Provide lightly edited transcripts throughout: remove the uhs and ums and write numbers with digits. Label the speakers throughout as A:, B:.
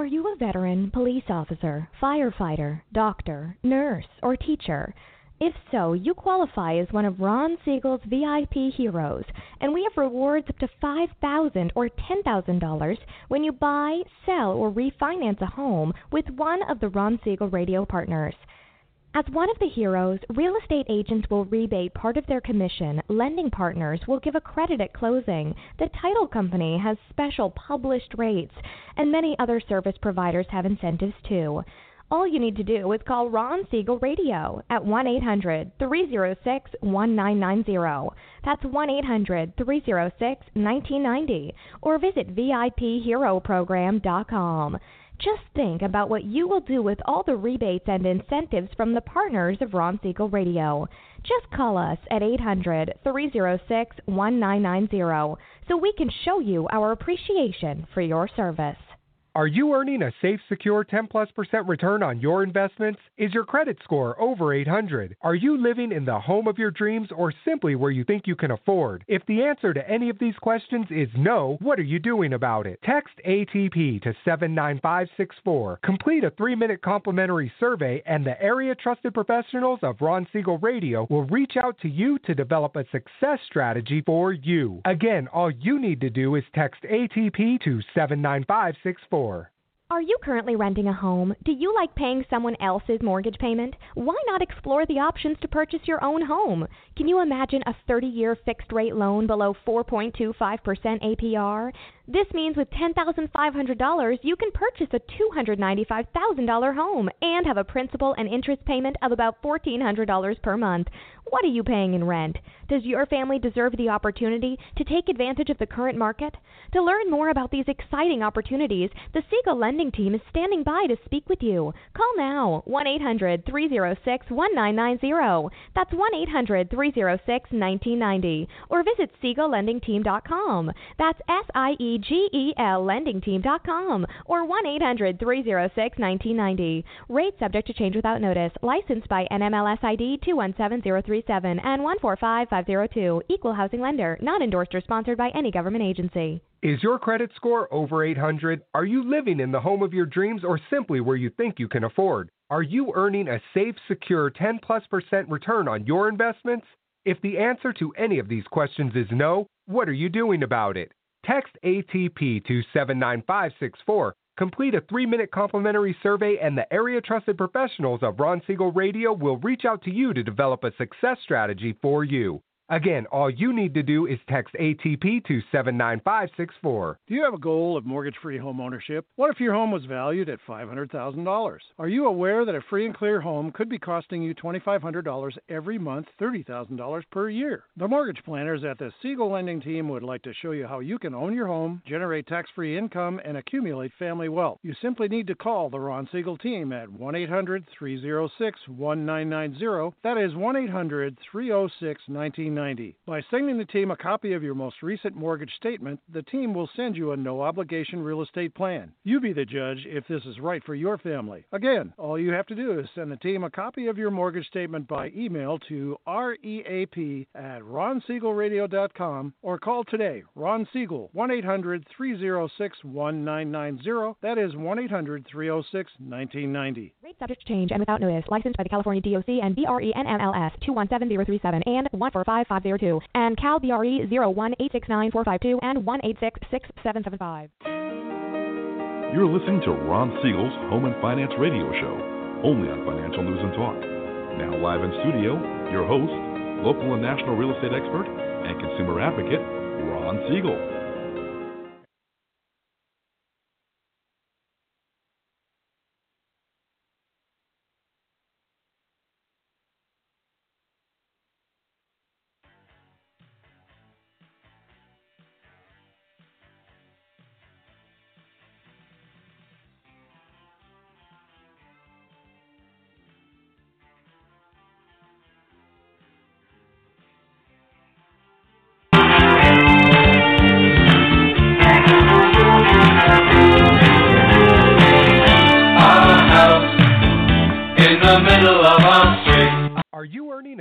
A: you a veteran, police officer, firefighter, doctor, nurse, or teacher? If so, you qualify as one of Ron Siegel's VIP heroes, and we have rewards up to $5,000 or $10,000 when you buy, sell, or refinance a home with one of the Ron Siegel radio partners. As one of the heroes, real estate agents will rebate part of their commission, lending partners will give a credit at closing, the title company has special published rates, and many other service providers have incentives too. All you need to do is call Ron Siegel Radio at 1-800-306-1990. That's 1-800-306-1990. Or visit VIPHeroProgram.com. Just think about what you will do with all the rebates and incentives from the partners of Ron Siegel Radio. Just call us at 800-306-1990 so we can show you our appreciation for your service.
B: Are you earning a safe, secure 10+% return on your investments? Is your credit score over 800? Are you living in the home of your dreams or simply where you think you can afford? If the answer to any of these questions is no, what are you doing about it? Text ATP to 79564. Complete a 3-minute complimentary survey and the area trusted professionals of Ron Siegel Radio will reach out to you to develop a success strategy for you. Again, all you need to do is text ATP to 79564.
A: Are you currently renting a home? Do you like paying someone else's mortgage payment? Why not explore the options to purchase your own home? Can you imagine a 30-year fixed-rate loan below 4.25% APR? This means with $10,500, you can purchase a $295,000 home and have a principal and interest payment of about $1,400 per month. What are you paying in rent? Does your family deserve the opportunity to take advantage of the current market? To learn more about these exciting opportunities, the Siegel Lending Team is standing by to speak with you. Call now, 1-800-306-1990. That's 1-800-306-1990. Or visit SiegelLendingTeam.com. That's SIEGEL LendingTeam.com or 1-800-306-1990. Rate subject to change without notice. Licensed by NMLS ID 217037 and 145502. Equal housing lender. Not endorsed or sponsored by any government agency.
B: Is your credit score over 800? Are you living in the home of your dreams or simply where you think you can afford? Are you earning a safe, secure 10+% return on your investments? If the answer to any of these questions is no, what are you doing about it? Text ATP to 79564. Complete a 3-minute complimentary survey and the area trusted professionals of Ron Siegel Radio will reach out to you to develop a success strategy for you. Again, all you need to do is text ATP to 79564.
C: Do you have a goal of mortgage-free home ownership? What if your home was valued at $500,000? Are you aware that a free and clear home could be costing you $2,500 every month, $30,000 per year? The mortgage planners at the Siegel Lending Team would like to show you how you can own your home, generate tax-free income, and accumulate family wealth. You simply need to call the Ron Siegel Team at 1-800-306-1990. That is 1-800-306-1990. By sending the team a copy of your most recent mortgage statement, the team will send you a no-obligation real estate plan. You be the judge if this is right for your family. Again, all you have to do is send the team a copy of your mortgage statement by email to reap@ronsiegelradio.com or call today, Ron Siegel, 1-800-306-1990. That is 1-800-306-1990.
A: Rate subject to change and without notice. Licensed by the California DOC and BRE NMLS 217037 and 145502 and Cal BRE 01869452 and 1866775.
D: You're listening to Ron Siegel's Home and Finance Radio Show, only on Financial News and Talk. Now live in studio, your host, local and national real estate expert and consumer advocate, Ron Siegel.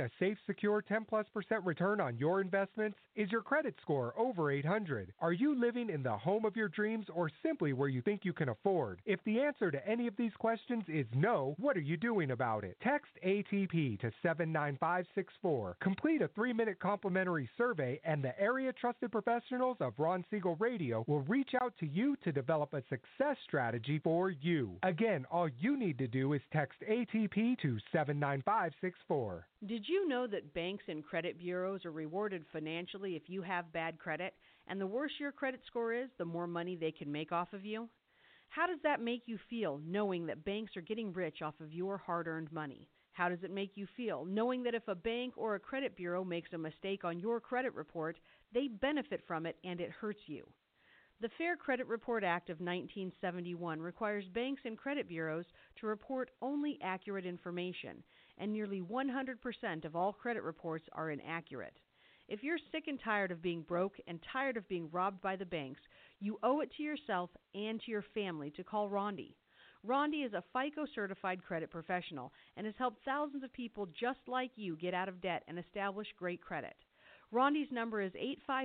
B: a safe, secure 10+% return on your investments? Is your credit score over 800? Are you living in the home of your dreams or simply where you think you can afford? If the answer to any of these questions is no, what are you doing about it? Text ATP to 79564. Complete a 3-minute complimentary survey and the area trusted professionals of Ron Siegel Radio will reach out to you to develop a success strategy for you. Again, all you need to do is text ATP to 79564.
E: Did you know that banks and credit bureaus are rewarded financially if you have bad credit? And the worse your credit score is, the more money they can make off of you? How does that make you feel, knowing that banks are getting rich off of your hard-earned money? How does it make you feel, knowing that if a bank or a credit bureau makes a mistake on your credit report, they benefit from it and it hurts you? The Fair Credit Report Act of 1971 requires banks and credit bureaus to report only accurate information, and nearly 100% of all credit reports are inaccurate. If you're sick and tired of being broke and tired of being robbed by the banks, you owe it to yourself and to your family to call Rondi. Rondi is a FICO-certified credit professional and has helped thousands of people just like you get out of debt and establish great credit. Rondi's number is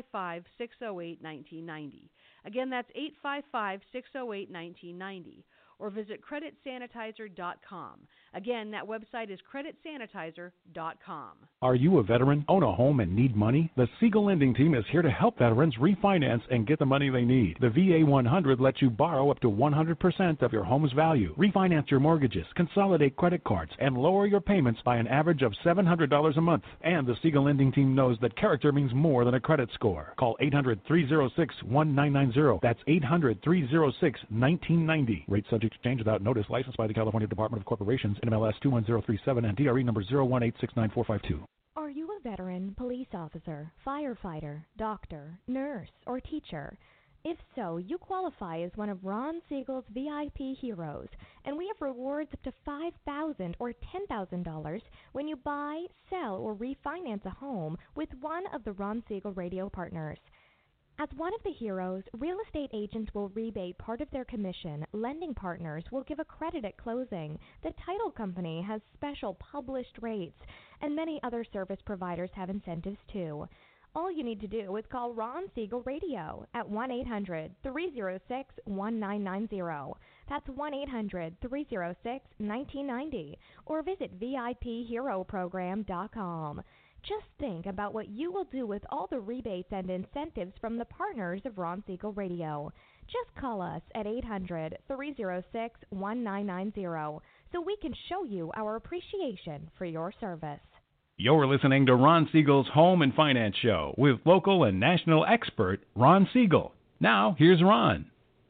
E: 855-608-1990. Again, that's 855-608-1990. Or visit creditsanitizer.com. Again, that website is creditsanitizer.com.
F: Are you a veteran, own a home, and need money? The Siegel Lending Team is here to help veterans refinance and get the money they need. The VA 100 lets you borrow up to 100% of your home's value, refinance your mortgages, consolidate credit cards, and lower your payments by an average of $700 a month. And the Siegel Lending Team knows that character means more than a credit score. Call 800-306-1990. That's 800-306-1990. Rate subject to change without notice. Licensed by the California Department of Corporations, NMLS 21037, and DRE number 018694552.
A: Are you a veteran, police officer, firefighter, doctor, nurse, or teacher? If so, you qualify as one of Ron Siegel's VIP heroes, and we have rewards up to $5,000 or $10,000 when you buy, sell, or refinance a home with one of the Ron Siegel radio partners. As one of the heroes, real estate agents will rebate part of their commission, lending partners will give a credit at closing, the title company has special published rates, and many other service providers have incentives too. All you need to do is call Ron Siegel Radio at 1-800-306-1990. That's 1-800-306-1990. Or visit VIPHeroProgram.com. Just think about what you will do with all the rebates and incentives from the partners of Ron Siegel Radio. Just call us at 800-306-1990 so we can show you our appreciation for your service.
G: You're listening to Ron Siegel's Home and Finance Show with local and national expert Ron Siegel. Now, here's Ron.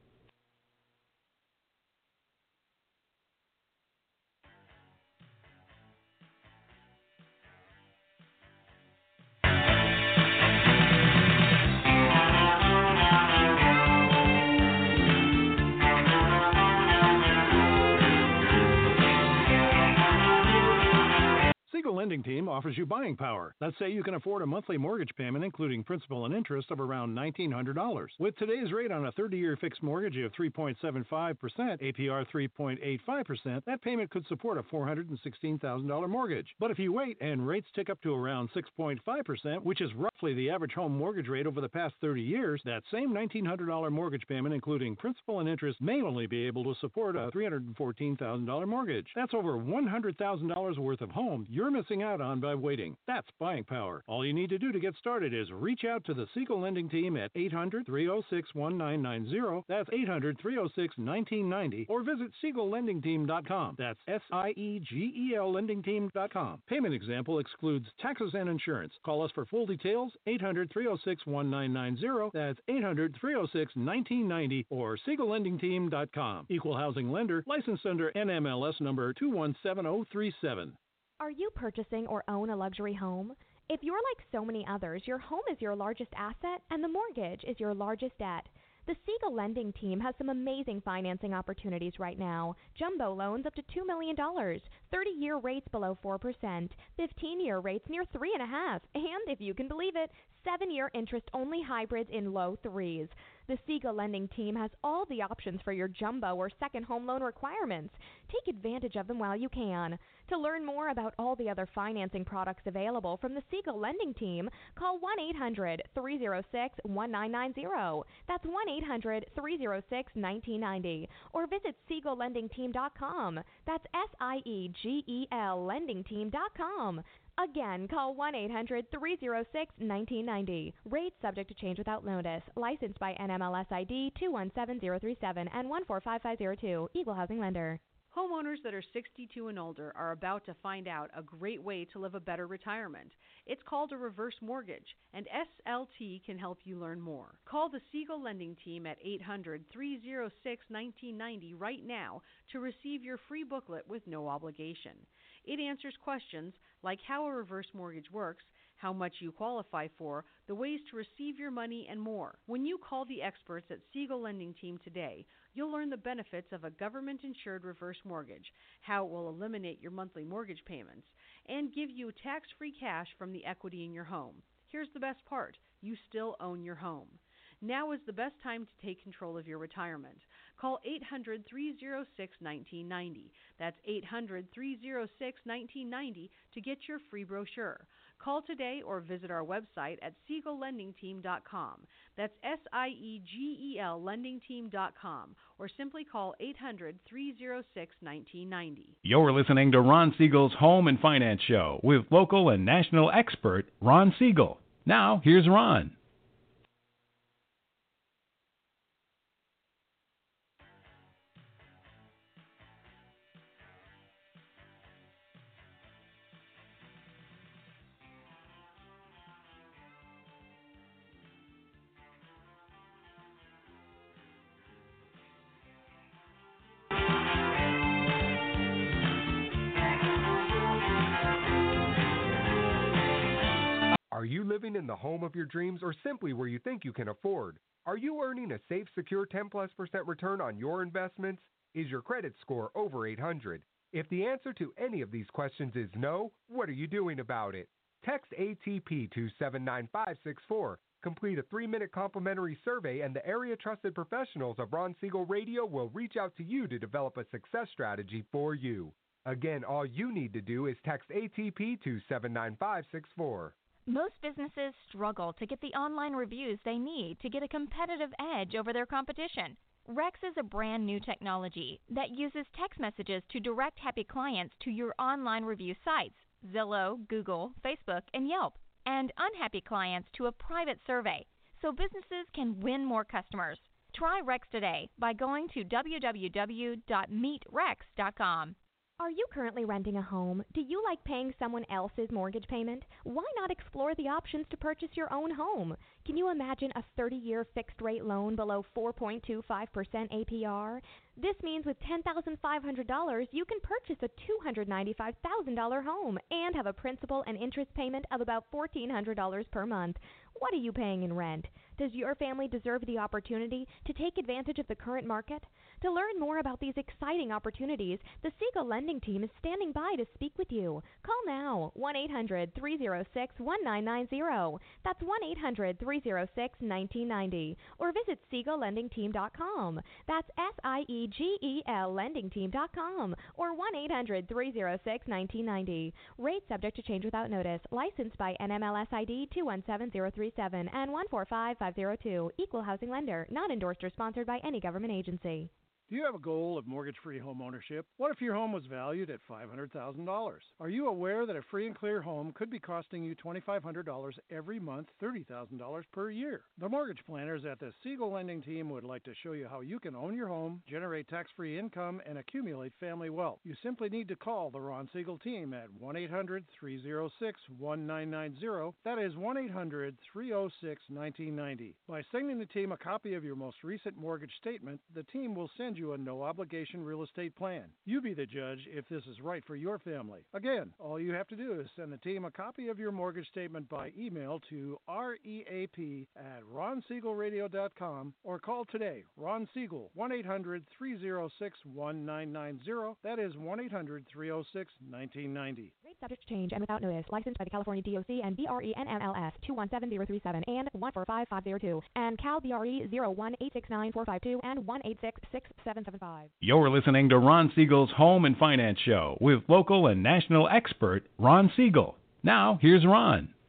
C: Siegel Lending Team offers you buying power. Let's say you can afford a monthly mortgage payment, including principal and interest, of around $1,900. With today's rate on a 30-year fixed mortgage of 3.75%, APR 3.85%, that payment could support a $416,000 mortgage. But if you wait and rates tick up to around 6.5%, which is roughly the average home mortgage rate over the past 30 years, that same $1,900 mortgage payment, including principal and interest, may only be able to support a $314,000 mortgage. That's over $100,000 worth of home you're missing out on by waiting. That's buying power. All you need to do to get started is reach out to the Siegel Lending Team at 800-306-1990. That's 800-306-1990. Or visit SiegelLendingTeam.com. That's SIEGEL LendingTeam.com. Payment example excludes taxes and insurance. Call us for full details. 800-306-1990. That's 800-306-1990 or SiegelLendingTeam.com. Equal housing lender. Licensed under NMLS number 217037.
A: Are you purchasing or own a luxury home? If you're like so many others, your home is your largest asset and the mortgage is your largest debt. The Siegel Lending Team has some amazing financing opportunities right now. Jumbo loans up to $2 million, 30-year rates below 4%, 15-year rates near 3.5%, and if you can believe it, 7-year interest-only hybrids in low 3s. The Siegel Lending Team has all the options for your jumbo or second home loan requirements. Take advantage of them while you can. To learn more about all the other financing products available from the Siegel Lending Team, call 1-800-306-1990. That's 1-800-306-1990. Or visit SiegelLendingTeam.com. That's SIEGEL LendingTeam.com. Again, call 1-800-306-1990. Rates subject to change without notice. Licensed by NMLS ID 217037 and 145502. Equal housing lender.
E: Homeowners that are 62 and older are about to find out a great way to live a better retirement. It's called a reverse mortgage, and SLT can help you learn more. Call the Siegel Lending Team at 800-306-1990 right now to receive your free booklet with no obligation. It answers questions like how a reverse mortgage works, how much you qualify for, the ways to receive your money, and more. When you call the experts at Siegel Lending Team today, you'll learn the benefits of a government-insured reverse mortgage, how it will eliminate your monthly mortgage payments, and give you tax-free cash from the equity in your home. Here's the best part. You still own your home. Now is the best time to take control of your retirement. Call 800-306-1990. That's 800-306-1990 to get your free brochure. Call today or visit our website at SiegelLendingTeam.com. That's SIEGEL LendingTeam.com, or simply call 800-306-1990.
G: You're listening to Ron Siegel's Home and Finance Show with local and national expert Ron Siegel. Now, here's Ron.
B: Are you living in the home of your dreams or simply where you think you can afford? Are you earning a safe, secure 10+% return on your investments? Is your credit score over 800? If the answer to any of these questions is no, what are you doing about it? Text ATP to 79564. Complete a 3-minute complimentary survey and the area trusted professionals of Ron Siegel Radio will reach out to you to develop a success strategy for you. Again, all you need to do is text ATP to 79564.
H: Most businesses struggle to get the online reviews they need to get a competitive edge over their competition. Rex is a brand new technology that uses text messages to direct happy clients to your online review sites, Zillow, Google, Facebook, and Yelp, and unhappy clients to a private survey, so businesses can win more customers. Try Rex today by going to www.meetrex.com.
A: Are you currently renting a home? Do you like paying someone else's mortgage payment? Why not explore the options to purchase your own home? Can you imagine a 30-year fixed-rate loan below 4.25% APR? This means with $10,500, you can purchase a $295,000 home and have a principal and interest payment of about $1,400 per month. What are you paying in rent? Does your family deserve the opportunity to take advantage of the current market? To learn more about these exciting opportunities, the Siegel Lending Team is standing by to speak with you. Call now, 1-800-306-1990. That's 1-800-306-1990. Or visit SiegelLendingTeam.com. That's SIEGEL LendingTeam.com. Or 1-800-306-1990. Rates subject to change without notice. Licensed by NMLS ID 217037 and 145502. Equal housing lender. Not endorsed or sponsored by any government agency.
C: Do you have a goal of mortgage-free home ownership? What if your home was valued at $500,000? Are you aware that a free and clear home could be costing you $2,500 every month, $30,000 per year? The mortgage planners at the Siegel Lending Team would like to show you how you can own your home, generate tax-free income, and accumulate family wealth. You simply need to call the Ron Siegel Team at 1-800-306-1990. That is 1-800-306-1990. By sending the team a copy of your most recent mortgage statement, the team will send you you a no-obligation real estate plan. You be the judge if this is right for your family. Again, all you have to do is send the team a copy of your mortgage statement by email to reap@ronsiegelradio.com or call today. Ron Siegel, 1-800-306-1990. That is 1-800-306-1990.
A: Rate subject to change and without notice. Licensed by the California DOC and BRENMLS 217037 and 145502 and Cal BRE 01869452 and 1866775.
G: You're listening to Ron Siegel's Home and Finance Show with local and national expert Ron Siegel. Now, here's Ron.